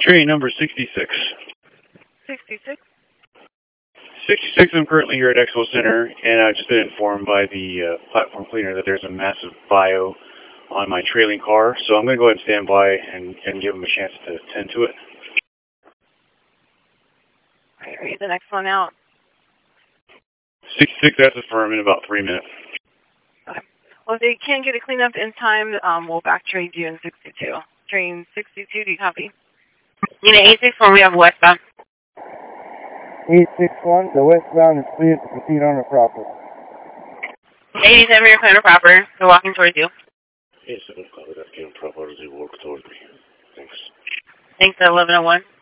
Train number 66. 66? 66, I'm currently here at Expo Center, and I've just been informed by the platform cleaner that there's a massive bio on my trailing car, so I'm going to go ahead and stand by and give them a chance to tend to it. Read the next one out. 66, that's affirmed in about 3 minutes. Okay. Well, if they can't get it cleaned up in time, we'll back trade you in 62. Train 62, do you copy? Unit 861, we have westbound. 861, the westbound is cleared to proceed on the proper. 87, we are clear proper. They're walking towards you. 87, copy, that's getting proper as they walk towards me. Thanks. Thanks, 1101.